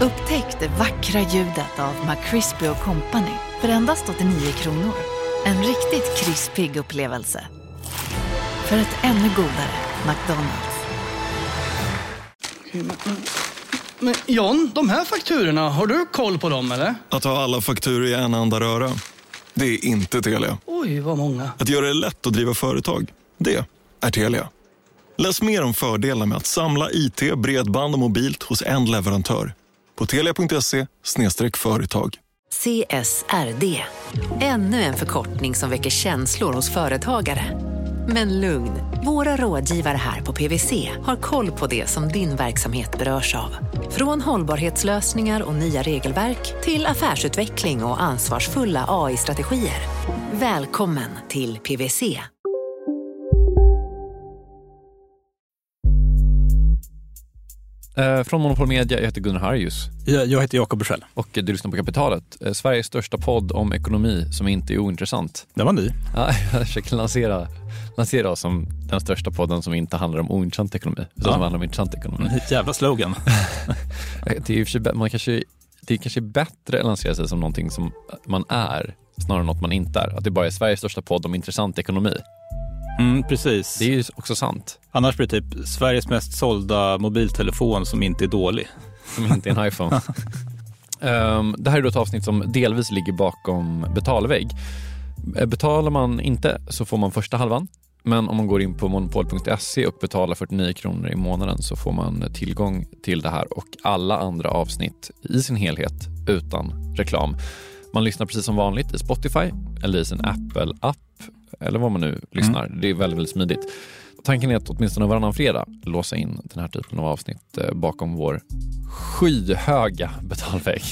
Upptäck det vackra ljudet av McCrispy & Company för endast 89 kronor. En riktigt krispig upplevelse. För ett ännu godare McDonald's. Men John, de här fakturorna, har du koll på dem eller? Att ha alla fakturor i en enda röra, det är inte Telia. Oj, vad många. Att göra det lätt att driva företag, det är Telia. Läs mer om fördelar med att samla IT, bredband och mobilt hos en leverantör på telia.se/företag. CSRD. Ännu en förkortning som väcker känslor hos företagare. Men lugn, våra rådgivare här på PwC har koll på det som din verksamhet berörs av. Från hållbarhetslösningar och nya regelverk till affärsutveckling och ansvarsfulla AI-strategier. Välkommen till PwC. Från Monopol Media, jag heter Gunnar Harjus. Jag heter Jakob Bursell. Och du lyssnar på Kapitalet, Sveriges största podd om ekonomi som inte är ointressant. Det var ny. Ja, jag försöker lansera oss som den största podden som inte handlar om ointressant ekonomi, utan som handlar om intressant ekonomi. Jävla slogan. Det är kanske bättre att lansera sig som någonting som man är, snarare än något man inte är. Att det bara är Sveriges största podd om intressant ekonomi. Precis. Det är ju också sant. Annars blir det typ Sveriges mest sålda mobiltelefon som inte är dålig. Som inte är en iPhone. Det här är då ett avsnitt som delvis ligger bakom betalvägg. Betalar man inte så får man första halvan. Men om man går in på monopol.se och betalar 49 kronor i månaden så får man tillgång till det här och alla andra avsnitt i sin helhet utan reklam. Man lyssnar precis som vanligt i Spotify eller i sin Apple-app eller vad man nu lyssnar. Det är väldigt, väldigt smidigt. Tanken är att åtminstone varannan fredag låsa in den här typen av avsnitt bakom vår skyhöga betalvägg.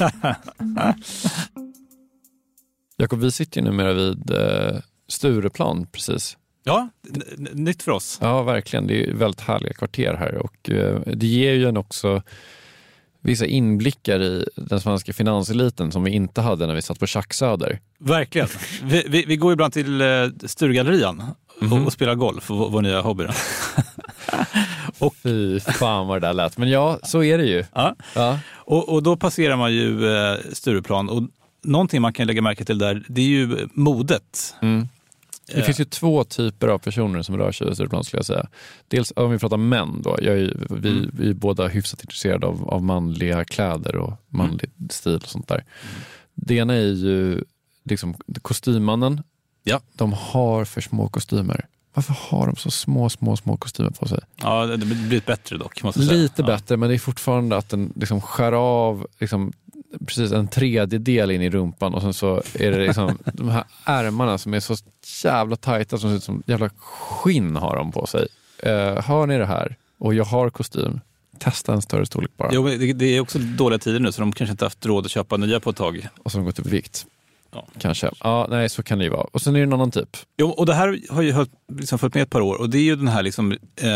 Jakob, vi sitter ju numera vid Stureplan precis. Ja, nytt för oss. Ja, verkligen. Det är väldigt härliga kvarter här och det ger ju en också vissa inblickar i den svenska finanseliten som vi inte hade när vi satt på Tjacksöder. Verkligen. Vi går ibland till Sturegallerian och spelar golf, vår nya hobby. Och fy fan vad det där lät. Men ja, så är det ju. Ja. Och då passerar man ju Stureplan och någonting man kan lägga märke till där, det är ju modet. Det finns ju två typer av personer som rör sig i Stureplan skulle jag säga. Dels om vi pratar män då. Vi är båda hyfsat intresserade av manliga kläder och manlig stil och sånt där. Det ena är ju liksom kostymmannen. Ja. De har för små kostymer. Varför har de så små kostymer på sig? Ja, det blir bättre dock, måste jag säga. Lite bättre, men det är fortfarande att den liksom skär av liksom precis en tredjedel in i rumpan och sen så är det liksom de här ärmarna som är så jävla tajta som ser ut som jävla skinn har de på sig. Hör ni det här? Och jag har kostym. Testa en större storlek bara. Jo, det är också dåliga tider nu så de kanske inte haft råd att köpa nya på ett tag. Och så har de gått upp i vikt. Ja. Kanske. Ja, nej, så kan det ju vara. Och sen är det en annan typ. Jo, och det här har ju liksom följt med ett par år och det är ju den här liksom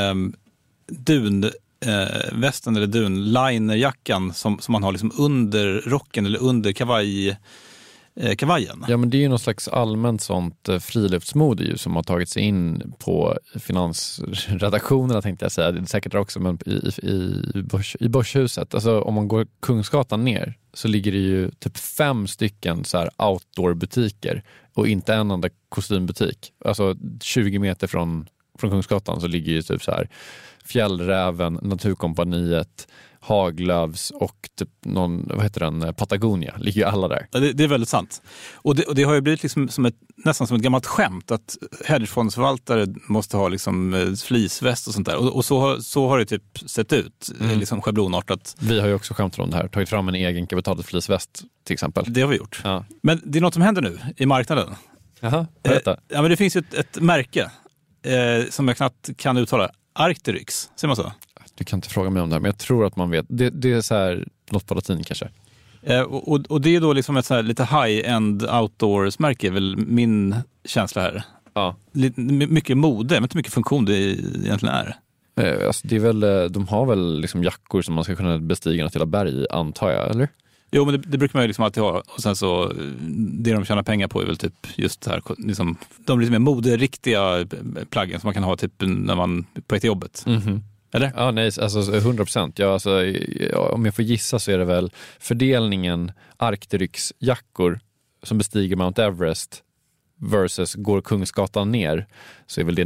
västen eller dunlinerjackan som man har liksom under rocken eller under kavajen. Ja, men det är ju någon slags allmänt sånt friluftsmode ju som har tagit sig in på finansredaktionerna tänkte jag säga. Det är säkert också, men i Börshuset. Alltså om man går Kungsgatan ner så ligger det ju typ 5 stycken så här outdoor-butiker och inte en enda kostymbutik. Alltså 20 meter från Kungsgatan så ligger ju typ så här Fjällräven, Naturkompaniet, Haglövs och typ någon, vad heter den, Patagonia, ligger ju alla där. Ja, det är väldigt sant. Och det har ju blivit liksom nästan som ett gammalt skämt att hedgefondsförvaltare måste ha liksom fleeceväst och sånt där. Och så har det typ sett ut, liksom schablonartat. Vi har ju också skämtat om det här, tagit fram en egen kapitalets fleeceväst till exempel. Det har vi gjort. Ja. Men det är något som händer nu i marknaden. Jaha, berätta. Ja, men det finns ju ett märke som jag knappt kan uttala. Arc'teryx, ser man så? Du kan inte fråga mig om det här, men jag tror att man vet. Det är så här, något på latin kanske. Och det är då liksom ett så här lite high-end outdoors-märke, är väl min känsla här. Ja. Mycket mode, men inte mycket funktion det egentligen är. Alltså det är väl, de har väl liksom jackor som man ska kunna bestiga något hela berg, antar jag, eller? Jo, men det brukar man ju liksom alltid ha. Och sen så, det de tjänar pengar på är väl typ just det här, liksom, de lite mer moderiktiga plaggen som man kan ha typ när man på ett jobbet. Mm-hmm. Eller? Ja, nej, alltså 100%. Ja, alltså, om jag får gissa så är det väl fördelningen Arcteryx-jackor som bestiger Mount Everest versus går Kungsgatan ner, så är väl det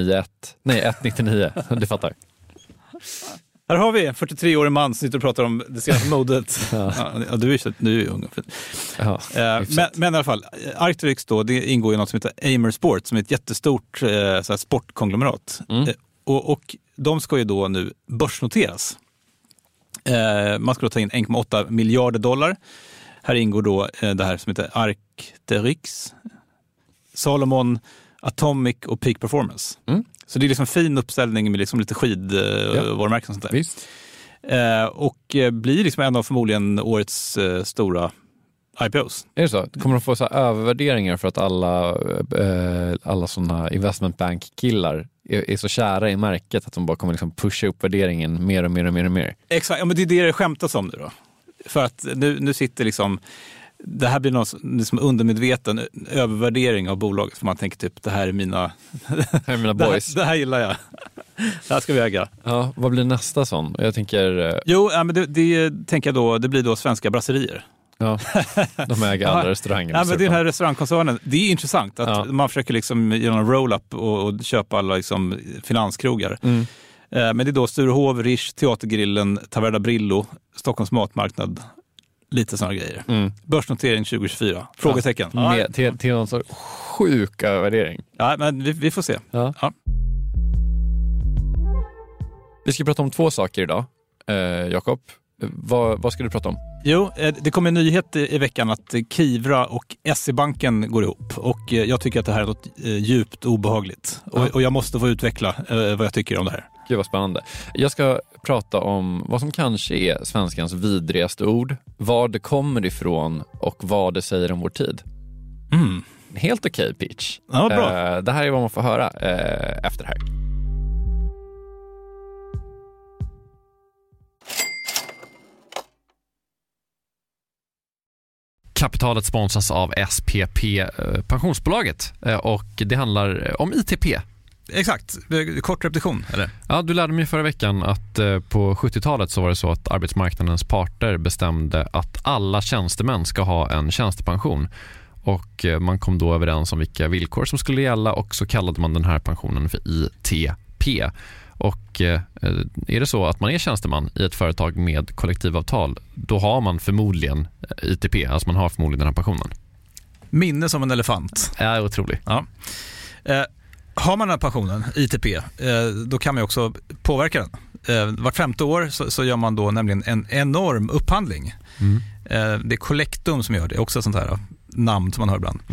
1,99. Du fattar. Här har vi en 43-årig man som sitter och pratar om det senaste modet. Ja, du är ju ung. Ja, men i alla fall, Arcteryx då, det ingår i något som heter Amer Sport, som är ett jättestort så här sportkonglomerat. Och de ska ju då nu börsnoteras. Man ska då ta in 1,8 miljarder dollar. Här ingår då det här som heter Arcteryx, Salomon, Atomic och Peak Performance. Så det är liksom en fin uppställning med liksom lite skidvarumärken och sånt där. Visst. Och blir liksom en av förmodligen årets stora IPOs. Är det så? Kommer de få så här övervärderingar för att alla sådana investment bank-killar är så kära i märket att de bara kommer liksom pusha upp värderingen mer och mer? Exakt, ja, men det är det skämtas om nu då. För att nu sitter liksom, det här blir någon liksom undermedveten övervärdering av bolaget. För man tänker typ, det här är mina boys. Det här gillar jag. Det här ska vi äga. Ja, vad blir nästa sån? Jag tänker... Jo, men det tänker jag då, det blir då svenska brasserier. Ja, de äger alla restauranger. Ja, men det är den här restaurangkoncernen. Det är intressant att man försöker liksom göra en roll-up och köpa alla liksom finanskrogar. Men det är då Sturehov, Rish, Teatergrillen, Taverna Brillo, Stockholms matmarknad, lite sådana grejer. Börsnotering 2024. Frågetecken. Till någon sorts sjuk värdering. Ja, men vi får se. Ja. Vi ska prata om 2 saker idag. Jakob, vad ska du prata om? Jo, det kom en nyhet i veckan att Kivra och SE-banken går ihop. Och jag tycker att det här är något djupt obehagligt. Och jag måste få utveckla vad jag tycker om det här. Gud vad spännande. Jag ska prata om vad som kanske är svenskans vidrigaste ord, var det kommer ifrån och vad det säger om vår tid. Helt okej, pitch. Ja, bra. Det här är vad man får höra efter det här. Kapitalet sponsras av SPP Pensionsbolaget och det handlar om ITP. Exakt, kort repetition eller? Ja, du lärde mig förra veckan att på 70-talet så var det så att arbetsmarknadens parter bestämde att alla tjänstemän ska ha en tjänstepension. Och man kom då överens om vilka villkor som skulle gälla och så kallade man den här pensionen för ITP. Och är det så att man är tjänsteman i ett företag med kollektivavtal, då har man förmodligen ITP, alltså man har förmodligen den här pensionen. Minne som en elefant. Ja, otroligt. Ja. Har man den här pensionen, ITP, då kan man också påverka den. Vart 5:e år så gör man då nämligen en enorm upphandling. Det är Collectum som gör det, också ett sånt här namn som man hör ibland.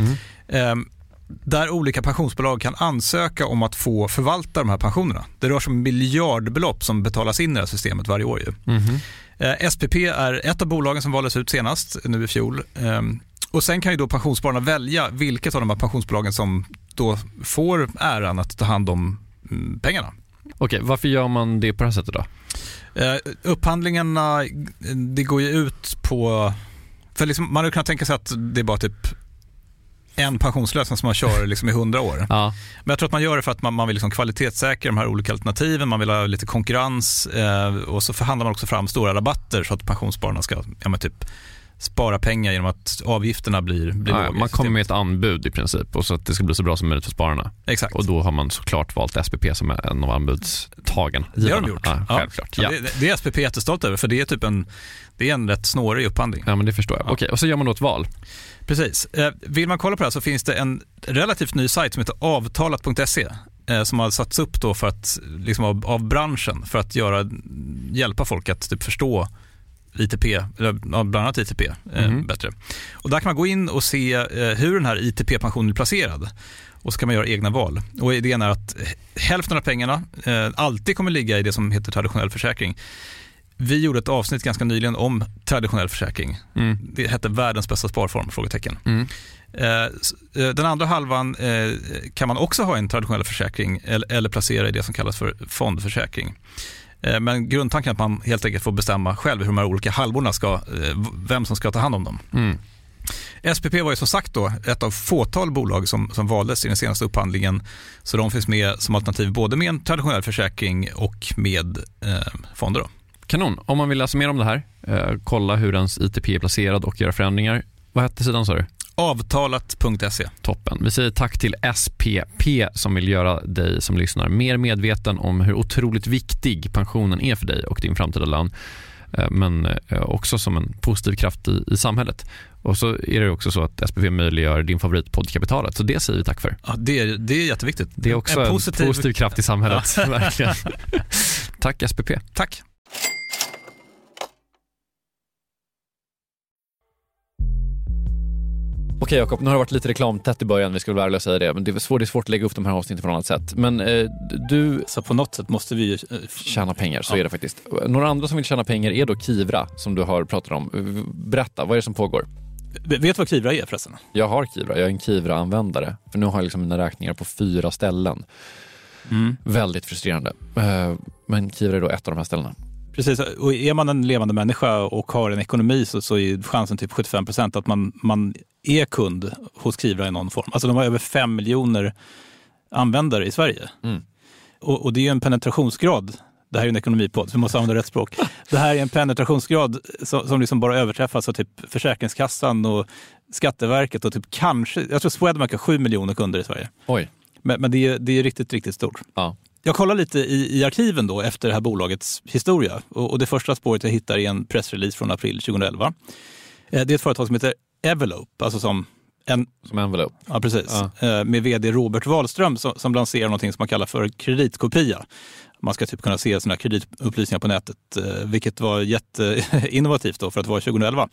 Där olika pensionsbolag kan ansöka om att få förvalta de här pensionerna. Det rör sig om miljardbelopp som betalas in i det här systemet varje år. SPP är ett av bolagen som valdes ut senast, nu i fjol. Och sen kan ju då pensionsspararna välja vilket av de här pensionsbolagen som då får äran att ta hand om pengarna. Okej, varför gör man det på det här sättet då? Upphandlingarna, det går ju ut på... För liksom, man hade kunnat tänka sig att det är bara typ en pensionslösning som man kör liksom i 100 år. Ja. Men jag tror att man gör det för att man vill liksom kvalitetssäkra de här olika alternativen. Man vill ha lite konkurrens och så förhandlar man också fram stora rabatter så att pensionsspararna ska typ spara pengar genom att avgifterna blir låga. Man kommer med ett anbud i princip och så att det ska bli så bra som möjligt för spararna. Exakt. Och då har man såklart valt SPP som är en av anbudstagen. Det har de gjort. Ja, självklart. Ja. Det är SPP jättestolt över för det är typ en rätt snårig upphandling. Ja, men det förstår jag. Okej, och så gör man då ett val. Precis. Vill man kolla på det här så finns det en relativt ny sajt som heter avtalat.se som har satts upp då för att liksom av branschen för att hjälpa folk att typ förstå ITP, eller bland annat ITP bättre. Och där kan man gå in och se hur den här ITP-pensionen är placerad. Och så kan man göra egna val. Och idén är att hälften av pengarna alltid kommer ligga i det som heter traditionell försäkring. Vi gjorde ett avsnitt ganska nyligen om traditionell försäkring. Det hette världens bästa sparform, frågetecken. Den andra halvan kan man också ha en traditionell försäkring eller placera i det som kallas för fondförsäkring. Men grundtanken är att man helt enkelt får bestämma själv hur de här olika halvorna vem som ska ta hand om dem. SPP var ju som sagt då ett av fåtal bolag som valdes i den senaste upphandlingen. Så de finns med som alternativ både med en traditionell försäkring och med fonder då. Kanon. Om man vill läsa mer om det här, kolla hur ens ITP är placerad och göra förändringar. Vad hette sidan sa du? Avtalat.se. Toppen. Vi säger tack till SPP som vill göra dig som lyssnar mer medveten om hur otroligt viktig pensionen är för dig och din framtida lön. Men också som en positiv kraft i samhället. Och så är det också så att SPP möjliggör din favorit Poddkapitalet. Så det säger vi tack för. Ja, det är jätteviktigt. Det är också en positiv kraft i samhället. Ja. Verkligen. Tack SPP. Tack. Okej Jakob, nu har det varit lite reklamtätt i början, vi skulle väl säga det. Men det är svårt att lägga upp de här avsnitten på något annat sätt. Men du... Så på något sätt måste vi tjäna pengar, så är det faktiskt. Några andra som vill tjäna pengar är då Kivra, som du har pratat om. Berätta, vad är det som pågår? Vet du vad Kivra är förresten? Jag har Kivra, jag är en Kivra-användare. För nu har jag liksom mina räkningar på 4 ställen. Väldigt frustrerande. Men Kivra är då ett av de här ställena. Precis, och är man en levande människa och har en ekonomi så är chansen typ 75% att man är kund hos Kivra i någon form. Alltså de har över 5 miljoner användare i Sverige. Och det är ju en penetrationsgrad. Det här är en ekonomipodd, så vi måste använda rätt språk. Det här är en penetrationsgrad som liksom bara överträffas av typ Försäkringskassan och Skatteverket och typ kanske, jag tror Swedbank har 7 miljoner kunder i Sverige. Oj. Men det är riktigt, riktigt stort. Ja. Jag kollar lite i arkiven då efter det här bolagets historia. Och det första spåret jag hittar är en pressrelease från april 2011. Det är ett företag som heter Envelope, alltså som Envelope. Ja, precis. Ja. Med vd Robert Wahlström som lanserar någonting som man kallar för kreditkopia. Man ska typ kunna se sina kreditupplysningar på nätet, vilket var jätteinnovativt då för att vara 2011.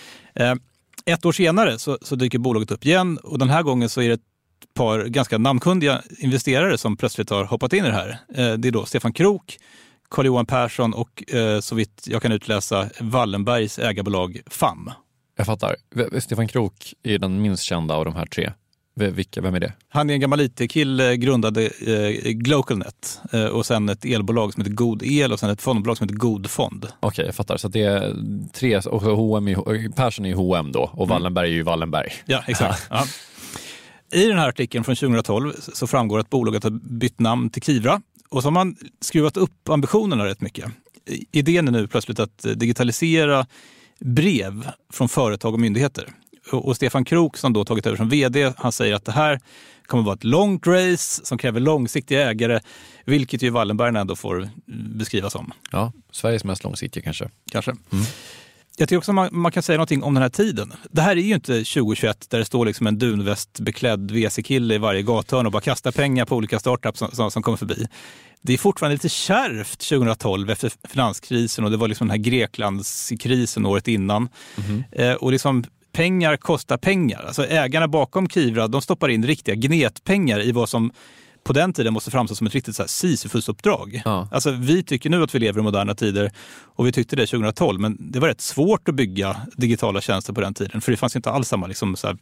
Ett år senare så dyker bolaget upp igen och den här gången så är det ett par ganska namnkundiga investerare som plötsligt har hoppat in i det här. Det är då Stefan Krook, Carl-Johan Persson och så vitt jag kan utläsa Wallenbergs ägarbolag FAM. Jag fattar. Stefan Krook är den minst kända av de här 3. Vem är det? Han är en gammal IT-kille, grundade Glocalnet och sen ett elbolag som heter God El och sen ett fondbolag som heter God Fond. Okej, jag fattar. Så det är 3, och Persson är ju H&M då och Wallenberg är ju Wallenberg. Ja, exakt. Ja. I den här artikeln från 2012 så framgår att bolaget har bytt namn till Kivra och så har man skruvat upp ambitionerna rätt mycket. Idén är nu plötsligt att digitalisera brev från företag och myndigheter. Och Stefan Krook som då tagit över som vd, han säger att det här kommer vara ett långt race som kräver långsiktiga ägare, vilket ju Wallenberg ändå får beskrivas som. Ja, Sveriges mest långsiktiga kanske. Jag tycker också man kan säga någonting om den här tiden. Det här är ju inte 2021 där det står liksom en dunvästbeklädd VC-kille i varje gathörn och bara kastar pengar på olika startups som kommer förbi. Det är fortfarande lite kärvt 2012 efter finanskrisen och det var liksom den här Greklandskrisen året innan. Och liksom pengar kostar pengar. Alltså ägarna bakom Kivra, de stoppar in riktiga gnetpengar i vad som på den tiden måste framstå som ett riktigt så här Sisyfos-uppdrag. Ja. Alltså vi tycker nu att vi lever i moderna tider och vi tyckte det 2012, men det var rätt svårt att bygga digitala tjänster på den tiden för det fanns inte alls samma liksom så här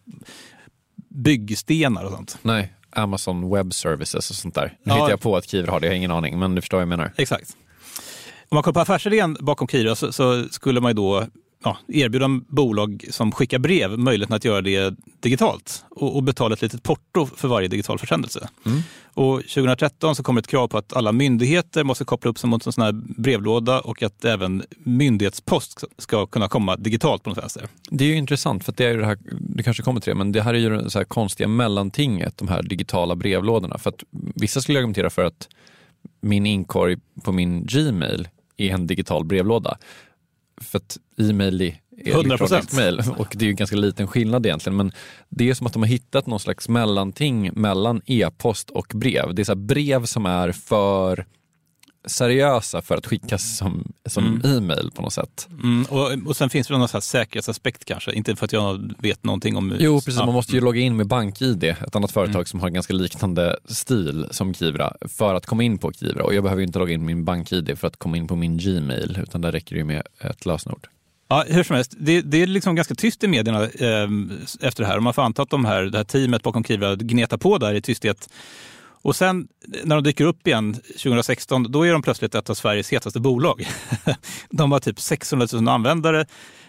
byggstenar och sånt. Nej, Amazon Web Services och sånt där. Nu hittar jag på att Kivra har det, jag har ingen aning, men du förstår vad jag menar. Exakt. Om man kollar på affärsidén bakom Kivra så skulle man ju då erbjuda bolag som skickar brev möjligheten att göra det digitalt och betala ett litet porto för varje digital försändelse. Och 2013 så kommer ett krav på att alla myndigheter måste koppla upp sig mot en sån här brevlåda och att även myndighetspost ska kunna komma digitalt på något vänster. Det är ju intressant för att det är ju det här, det kanske kommer till det, men det här är ju det så här konstiga mellantinget, de här digitala brevlådorna. För att vissa skulle argumentera för att min inkorg på min Gmail är en digital brevlåda. För att e-mail är 100% mail och det är ju en ganska liten skillnad egentligen, men det är som att de har hittat någon slags mellanting mellan e-post och brev. Det är så här brev som är för seriösa för att skickas som e-mail på något sätt. Och sen finns det någon sån här säkerhetsaspekt kanske, inte för att jag vet någonting om... Jo, precis. Man måste ju logga in med BankID, ett annat företag som har en ganska liknande stil som Kivra, för att komma in på Kivra. Och jag behöver ju inte logga in min BankID för att komma in på min Gmail, utan där räcker det ju med ett lösenord. Ja, hur som helst. Det är liksom ganska tyst i medierna efter det här. Och man får anta att det här teamet bakom Kivra gnetar på där i tysthet. Och sen när de dyker upp igen 2016, då är de plötsligt ett av Sveriges hetaste bolag. De har typ 600 000 användare,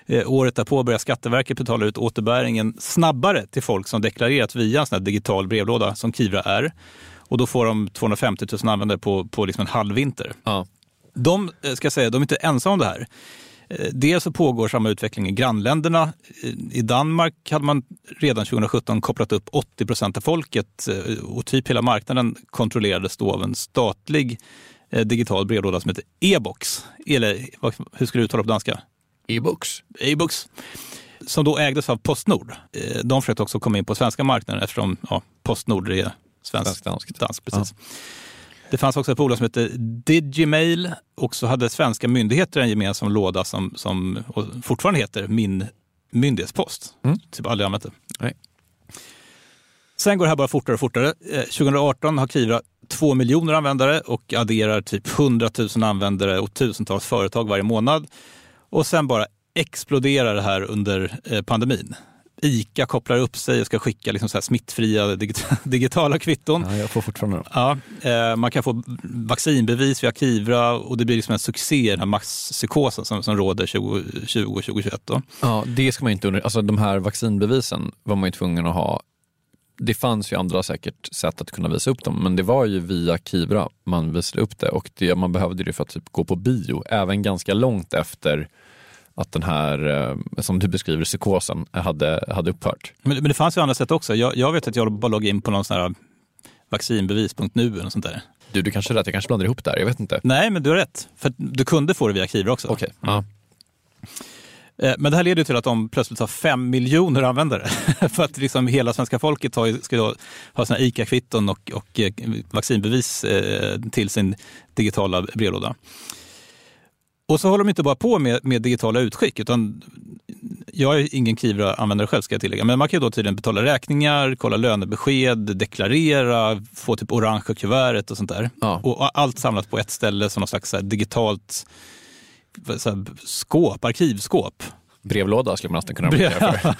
Året därpå börjar Skatteverket betala ut återbäringen snabbare till folk som deklarerat via en sån här digital brevlåda som Kivra är. Och då får de 250 000 användare på liksom en halvvinter. Ja. De är inte ensamma om det här. Dels så pågår samma utveckling i grannländerna. I Danmark hade man redan 2017 kopplat upp 80% av folket och typ hela marknaden kontrollerades då av en statlig digital brevlåda som heter e-box. Eller hur ska du uttala på danska? E-box. E-box. Som då ägdes av Postnord. De försökte också komma in på svenska marknaden eftersom Postnord är svensk-dansk. Precis. Ja. Det fanns också ett bolag som heter Digimail och så hade svenska myndigheter en gemensam låda som fortfarande heter Min myndighetspost. Typ aldrig använt det. Nej. Sen går det här bara fortare och fortare. 2018 har Kivra 2 miljoner användare och adderar typ 100 000 användare och tusentals företag varje månad. Och sen bara exploderar det här under pandemin. ICA kopplar upp sig och ska skicka liksom så här smittfria digitala kvitton. Ja, jag får fortfarande. Ja, man kan få vaccinbevis via Kivra och det blir liksom en succé, den här masspsykosen som råder 2020 och 2021 då. Ja, det ska man inte alltså de här vaccinbevisen var man ju tvungen att ha. Det fanns ju andra säkert sätt att kunna visa upp dem, men det var ju via Kivra man visade upp det och man behövde det för att typ gå på bio, även ganska långt efter att den här, som du beskriver, psykosen hade upphört. Men det fanns ju andra sätt också. Jag vet att jag bara loggade in på någon sån här vaccinbevis.nu eller sånt där. Du kanske är rätt, jag kanske blandar ihop där, jag vet inte. Nej, men du har rätt. För du kunde få det via Kivra också. Okej. Ja. Men det här leder till att de plötsligt har 5 miljoner användare. För att liksom hela svenska folket ska ha såna ICA-kvitton och vaccinbevis till sin digitala brevlåda. Och så håller de inte bara på med digitala utskick, utan jag är ingen Kivra-användare själv ska jag tillägga, men man kan ju då tydligen betala räkningar, kolla lönebesked, deklarera, få typ orange kuvertet och sånt där. Ja. Och allt samlat på ett ställe som någon slags så här digitalt så här arkivskåp. Brevlåda skulle man nästan kunna brukar för.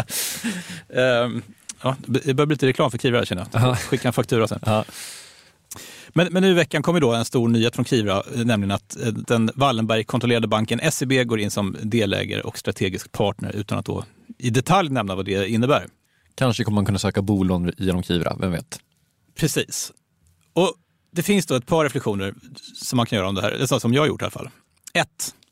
Ja, det börjar bli lite reklam för Kivra, känner jag. Skicka en faktura sen. Ja. Men nu i veckan kommer då en stor nyhet från Kivra, nämligen att den Wallenberg-kontrollerade banken SEB går in som delägare och strategisk partner utan att då i detalj nämna vad det innebär. Kanske kommer man kunna söka bolån genom Kivra, vem vet? Precis. Och det finns då ett par reflektioner som man kan göra om det här, det är som jag har gjort i alla fall. 1.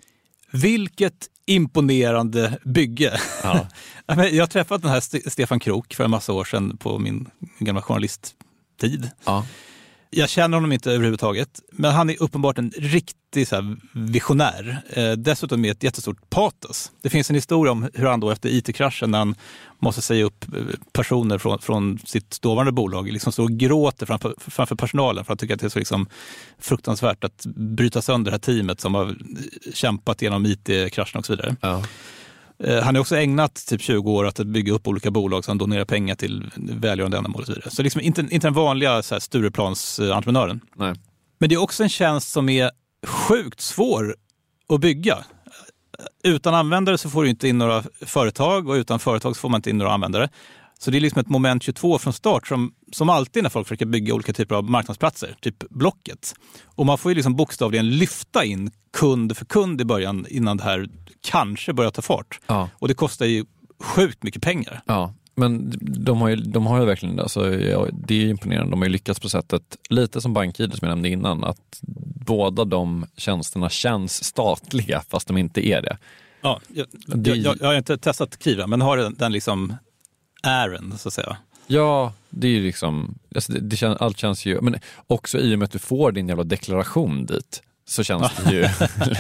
Vilket imponerande bygge. Ja. Jag har träffat den här Stefan Krook för en massa år sedan på min gamla journalisttid. Ja. Jag känner honom inte överhuvudtaget, men han är uppenbart en riktig så här visionär. Dessutom med ett jättestort patos. Det finns en historia om hur han då efter IT-kraschen, när han måste säga upp personer från sitt dåvarande bolag, liksom står och gråter framför personalen för att tycka att det är så liksom fruktansvärt att bryta sönder det här teamet som har kämpat genom IT-kraschen och så vidare. Ja. Han har också ägnat typ 20 år att bygga upp olika bolag som donerar pengar till välgörande ändamål och så vidare. Så liksom inte den vanliga så här Stureplans-entreprenören. Nej. Men det är också en tjänst som är sjukt svår att bygga. Utan användare så får du inte in några företag och utan företag så får man inte in några användare. Så det är liksom ett moment 22 från start som alltid när folk försöker bygga olika typer av marknadsplatser, typ Blocket. Och man får ju liksom bokstavligen lyfta in kund för kund i början innan det här kanske börjar ta fart. Ja. Och det kostar ju sjukt mycket pengar. Ja, men de har ju verkligen, alltså, det är imponerande. De har ju lyckats på sättet, lite som BankID som jag nämnde innan, att båda de tjänsterna känns statliga fast de inte är det. Ja, jag har inte testat Kivra, men har den liksom ären så att säga. Ja, det är ju liksom, alltså allt känns ju, men också i och med att du får din jävla deklaration dit så känns det ju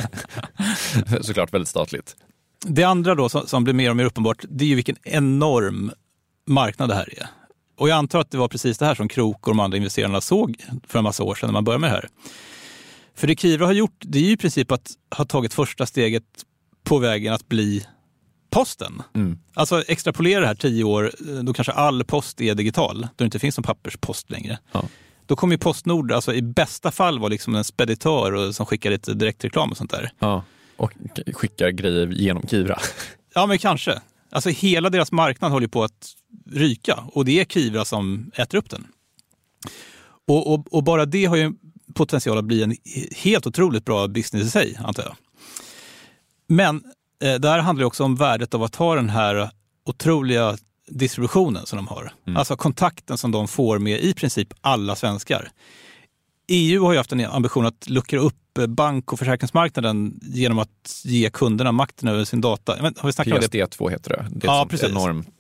såklart väldigt statligt. Det andra då som blir mer och mer uppenbart, det är ju vilken enorm marknad det här är. Och jag antar att det var precis det här som Krook och de andra investerarna såg för en massa år sedan när man började med det här. För det Kivra har gjort, det är ju i princip att ha tagit första steget på vägen att bli posten. Mm. Alltså extrapolera det här 10 år, då kanske all post är digital, då det inte finns någon papperspost längre. Ja. Då kommer ju Postnord, alltså i bästa fall var liksom en speditör som skickar lite direktreklam och sånt där. Ja, och skickar grejer genom Kivra. Ja, men kanske. Alltså hela deras marknad håller på att ryka och det är Kivra som äter upp den. Och bara det har ju potential att bli en helt otroligt bra business i sig, antar jag. Men Där handlar det också om värdet av att ha den här otroliga distributionen som de har. Alltså kontakten som de får med i princip alla svenskar. EU har ju haft en ambition att luckra upp bank- och försäkringsmarknaden genom att ge kunderna makten över sin data. Har vi snackat om det? PSD2 heter det. Det är ett enormt...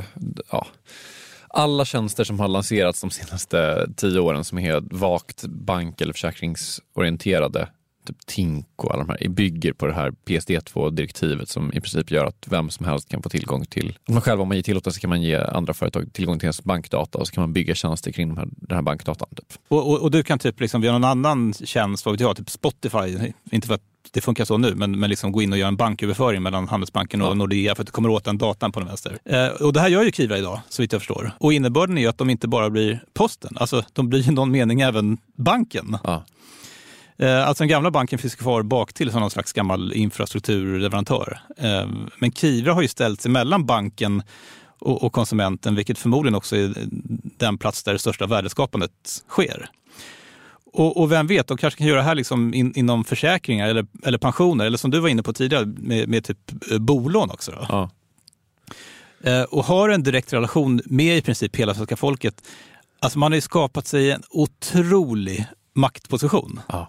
Alla tjänster som har lanserats de senaste 10 åren som är helt vagt bank- eller försäkringsorienterade, typ Tink och alla de här, bygger på det här PSD2-direktivet som i princip gör att vem som helst kan få tillgång till, om man själv om man ger tillåtelse kan man ge andra företag tillgång till ens bankdata och så kan man bygga tjänster kring den här bankdatan. Typ. Och du kan typ liksom via någon annan tjänst, vad vet jag, typ Spotify, inte för att det funkar så nu, men liksom gå in och göra en banköverföring mellan Handelsbanken och Nordea för att du kommer åt den datan på den vänster. Och det här gör ju Kivra idag, så vitt jag förstår. Och innebörden är ju att de inte bara blir posten, alltså de blir i någon mening även banken. Ja. Alltså den gamla banken finns kvar bak till som någon slags gammal infrastrukturleverantör. Men Kivra har ju ställt sig mellan banken och konsumenten, vilket förmodligen också är den plats där det största värdeskapandet sker. Och vem vet, de kanske kan göra det här liksom inom försäkringar eller pensioner, eller som du var inne på tidigare med typ bolån också. Då. Ja. Och har en direkt relation med i princip hela svenska folket. Alltså man har ju skapat sig en otrolig maktposition. Ja.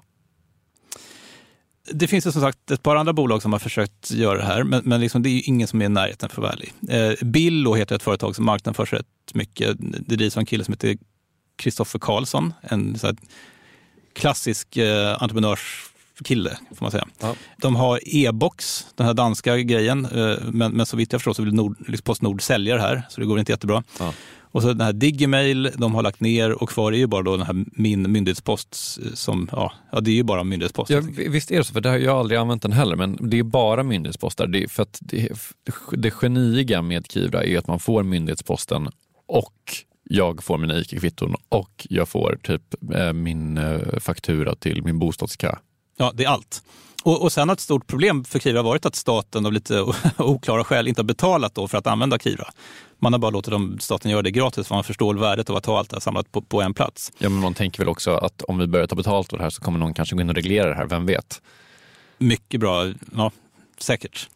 Det finns ju som sagt ett par andra bolag som har försökt göra det här, men liksom det är ju ingen som är i närheten för värlig. Billo heter ett företag som marknadsförs rätt mycket. Det drivs av en kille som heter Kristoffer Karlsson, en så här klassisk entreprenörskille får man säga. Ja. De har e-box, den här danska grejen, men så vitt jag förstår så vill Postnord sälja det här, så det går inte jättebra. Ja. Och så den här Digimail, de har lagt ner och kvar är ju bara då den här min myndighetspost som, ja det är ju bara myndighetspost. Ja, visst är det så, för det har jag aldrig använt den heller, men det är bara myndighetspostar. Det är för att det geniga med Kivra är att man får myndighetsposten och jag får mina ICA-kvitton och jag får typ min faktura till min bostadskö. Ja, det är allt. Och sen har ett stort problem för Kivra varit att staten av lite oklara skäl inte har betalat då för att använda Kivra. Man har bara låtit staten göra det gratis för man förstår värdet av att ha allt det här samlat på en plats. Ja, men man tänker väl också att om vi börjar ta betalt för det här så kommer någon kanske gå in och reglera det här, vem vet? Mycket bra, ja, säkert.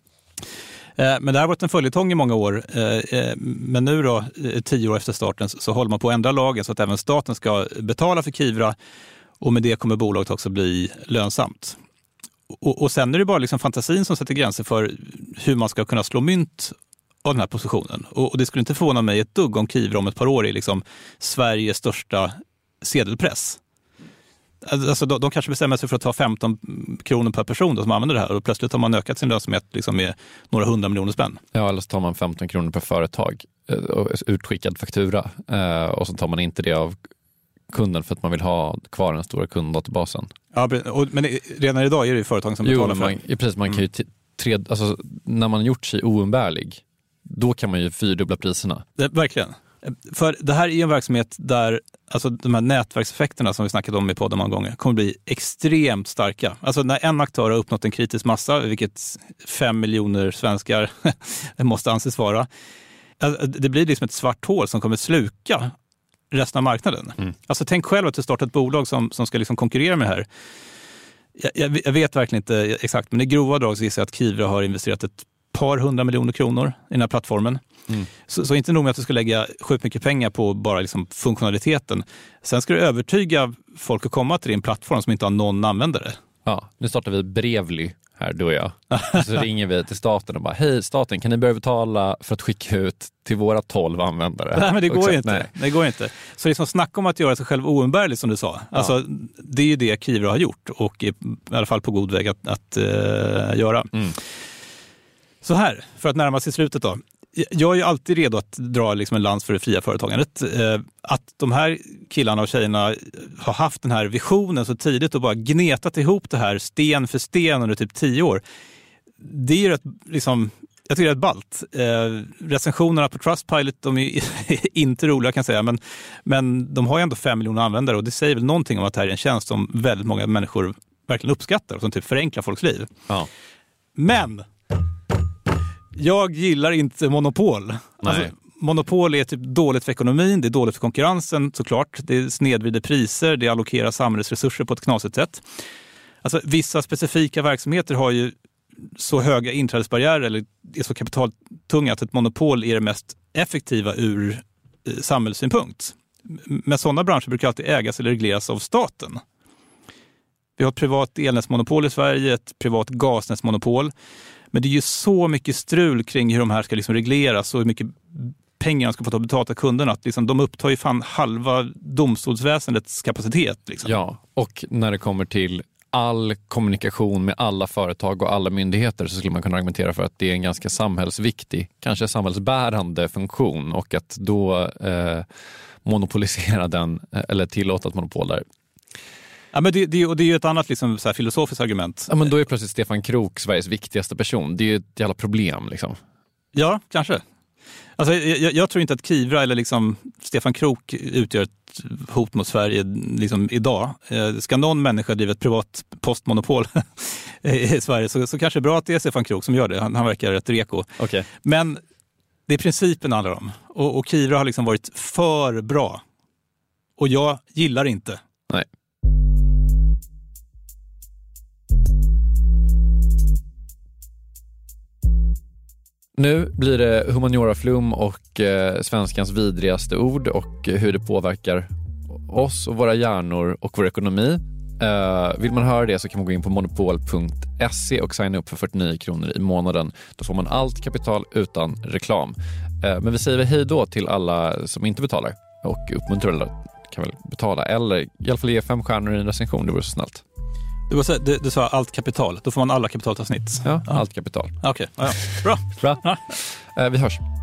Men det här har varit en följetong i många år. Men nu då, 10 år efter starten, så håller man på att ändra lagen så att även staten ska betala för Kivra och med det kommer bolaget också bli lönsamt. Och sen är det bara liksom fantasin som sätter gränser för hur man ska kunna slå mynt av den här positionen. Och det skulle inte förvåna mig ett dugg om Kivra om ett par år är liksom Sveriges största sedelpress. Alltså de kanske bestämmer sig för att ta 15 kronor per person då, som använder det här och plötsligt har man ökat sin lönsamhet liksom med några 100 miljoner spänn. Ja, eller så tar man 15 kronor per företag och utskickad faktura och så tar man inte det av kunden för att man vill ha kvar den stora kunddatabasen. Ja, men redan idag är det ju företag som betalar för det. Precis, man kan ju alltså, när man har gjort sig oumbärlig, då kan man ju 4-dubbla priserna. Verkligen. För det här är en verksamhet där alltså de här nätverkseffekterna som vi snackat om i podden många gånger kommer bli extremt starka. Alltså när en aktör har uppnått en kritisk massa, vilket 5 miljoner svenskar måste anses vara, det blir liksom ett svart hål som kommer sluka resten av marknaden. Alltså tänk själv att du startar ett bolag som ska liksom konkurrera med det här. Jag vet verkligen inte exakt, men i grova drag så gissar jag att Kivra har investerat ett par 100 miljoner kronor i den här plattformen. Så inte nog med att du ska lägga sjukt mycket pengar på bara liksom funktionaliteten. Sen ska du övertyga folk att komma till din plattform som inte har någon användare. Ja, nu startar vi Brevly här, du och jag. Så ringer vi till staten och bara, hej staten, kan ni börja betala för att skicka ut till våra 12 användare? Nej, men det går ju inte. Nej. Det går inte. Så liksom snacka om att göra sig själv oumbärlig som du sa. Alltså, det är ju det Kivra har gjort och är i alla fall på god väg att göra. Så här, för att närma sig slutet då. Jag är ju alltid redo att dra liksom en lans för det fria företagandet. Att de här killarna och tjejerna har haft den här visionen så tidigt och bara gnetat ihop det här sten för sten under typ 10 år. Det är ju rätt, liksom, jag tycker det är rätt ballt. Recensionerna på Trustpilot, de är inte roliga kan jag säga, men de har ju ändå 5 miljoner användare och det säger väl någonting om att det här är en tjänst som väldigt många människor verkligen uppskattar och som typ förenklar folks liv. Ja. Men jag gillar inte monopol. Alltså, monopol är typ dåligt för ekonomin, det är dåligt för konkurrensen såklart. Det snedvrider priser, det allokerar samhällsresurser på ett knasigt sätt. Alltså, vissa specifika verksamheter har ju så höga inträdesbarriärer eller är så kapitaltunga att ett monopol är det mest effektiva ur samhällssynpunkt. Med sådana branscher brukar alltid ägas eller regleras av staten. Vi har ett privat elnätsmonopol i Sverige, ett privat gasnätsmonopol. Men det är ju så mycket strul kring hur de här ska liksom regleras och hur mycket pengar de ska få ta betalt av kunderna. Att liksom, de upptar ju fan halva domstolsväsendets kapacitet. Liksom. Ja, och när det kommer till all kommunikation med alla företag och alla myndigheter så skulle man kunna argumentera för att det är en ganska samhällsviktig, kanske samhällsbärande funktion och att då monopolisera den eller tillåta ett monopol där. Ja, men det är ju ett annat liksom, så här, filosofiskt argument. Ja, men då är plötsligt Stefan Krook Sveriges viktigaste person. Det är ju ett jävla problem liksom. Ja, kanske. Alltså, jag tror inte att Kivra eller liksom Stefan Krook utgör ett hot mot Sverige liksom idag. Ska någon människa driva ett privat postmonopol i Sverige så kanske det är bra att det är Stefan Krook som gör det. Han verkar rätt reko. Okay. Men det är principen handlar om. Och Kivra har liksom varit för bra. Och jag gillar inte. Nej. Nu blir det humanioraflum och svenskans vidrigaste ord och hur det påverkar oss och våra hjärnor och vår ekonomi. Vill man höra det så kan man gå in på monopol.se och signa upp för 49 kronor i månaden. Då får man allt kapital utan reklam. Men vi säger väl hej då till alla som inte betalar och uppmuntrar eller kan väl betala eller i alla fall ge 5 stjärnor i en recension, det vore så snällt. Du sa allt kapital, då får man alla kapitaltavsnitt. Ja, allt kapital. Okej, ja. Bra. Vi hörs.